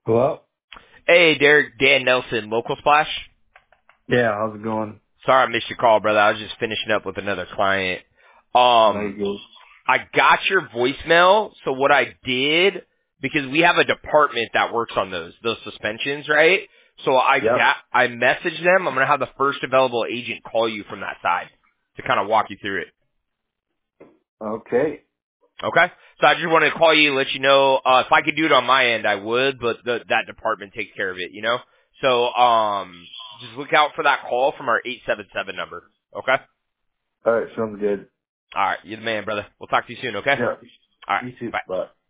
Hello? Hey, Derek, Dan Nelson, Local Splash. Yeah, how's it going? Sorry I missed your call, brother. I was just finishing up with another client. No, you good. I got your voicemail, so what I did, because we have a department that works on those suspensions, right? So Yep. I messaged them. I'm going to have the first available agent call you from that side to kind of walk you through it. Okay. Okay? So I just wanted to call you, let you know, if I could do it on my end, I would, but that department takes care of it, you know? So, just look out for that call from our 877 number. Okay? Alright, sounds good. Alright, you're the man, brother. We'll talk to you soon, okay? Yeah. Alright, You too. bye. Bye.